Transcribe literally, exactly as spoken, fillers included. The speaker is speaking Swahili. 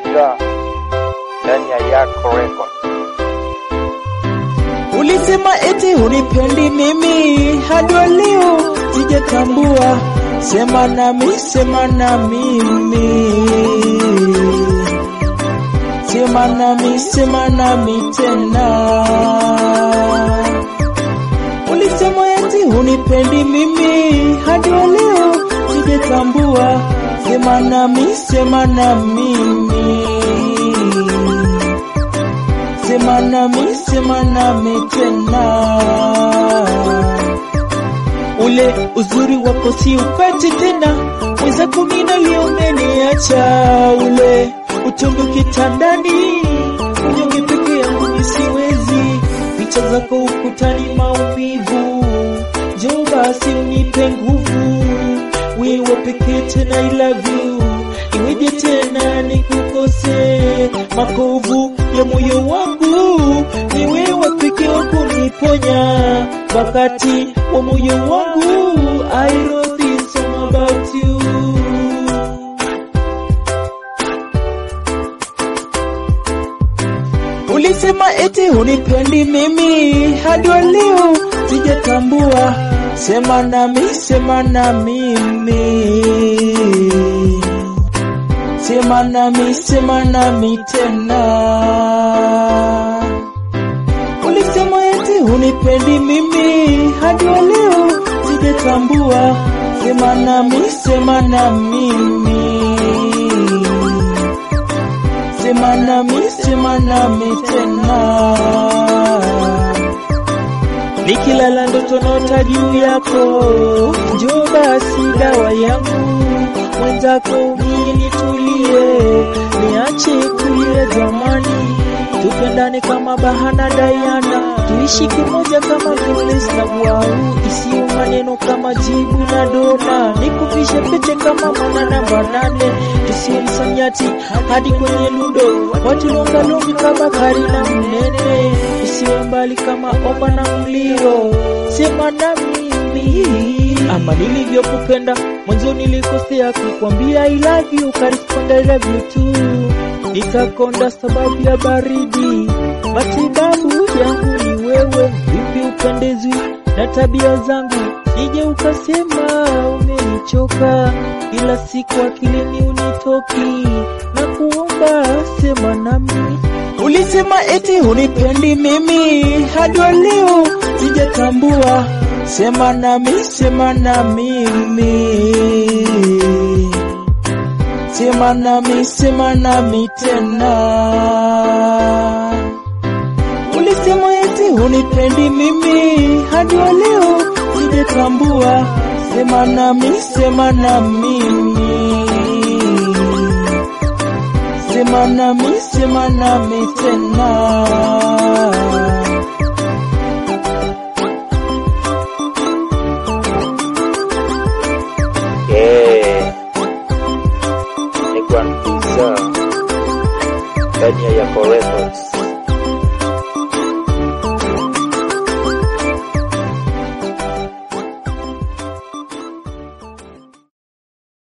Pizza ndani ya Yako Record. Ulisema eti hunipendi mimi, hadi leo sijatambua. Sema nami, sema na mimi, sema nami, sema nami tena. Ulisema eti hunipendi mimi, hadi leo sijatambua. Sema nami, sema na mimi, sema nami, sema nami tena. Ule uzuri wako si upati tena, mwenzako mimi leo umeniacha. Ule utundu kitandani, unyonge peke yangu nisiwezi. Picha zako ukutani maumivu, njoo basi unipe nguvu. Wewe pekee tena I love you, iweje tena nikukose? Makovu ya moyo wangu ni wewe pekee kuniponya. Wakati wa moyo wangu I wrote this song about you. Ulisema eti hunipendi mimi, hadi leo sijatambua. Sema nami, sema na mimi, sema nami, sema nami tena. Ulisema eti hunipendi mimi, hadi leo sijatambua. Sema nami, sema na mimi, sema nami, sema nami tena. Nikilala ndoto naota juu yako, njoo basi dawa yangu. Mwenzako mimi nitulie, niache kulia zamani. Tupendane kama Bahana Diana, tuishi kimoja kama Julius na Bwau. Isiyo maneno kama Jibu na Dona, nikuvishe pete kama Mwana namba nane. Tusiwe msanyati hadi kwenye lundo, watu longa longi kama Kari na Mnene. Tusiwe mbali kama Omba na Mlio, sema na mimi. Ama nilivyokupenda mwanzo nilikosea kukwambia I love you, correspond I love you too. Nitakonda sababu ya baridi, matibabu yangu ni wewe. Vipi upendezwi na tabia zangu, nije ukasema umenichoka. Ila siku akilini unitoki, na kuomba sema nami. Ulisema eti hunipendi mimi, hadi leo sijatambua. Sema nami, sema na mimi, sema nami, sema nami tena. Ulisema eti hunipendi mimi, hadi leo sijatambua. Sema nami, sema na mimi, sema nami, sema nami tena. Pizza ndani ya Yako Records.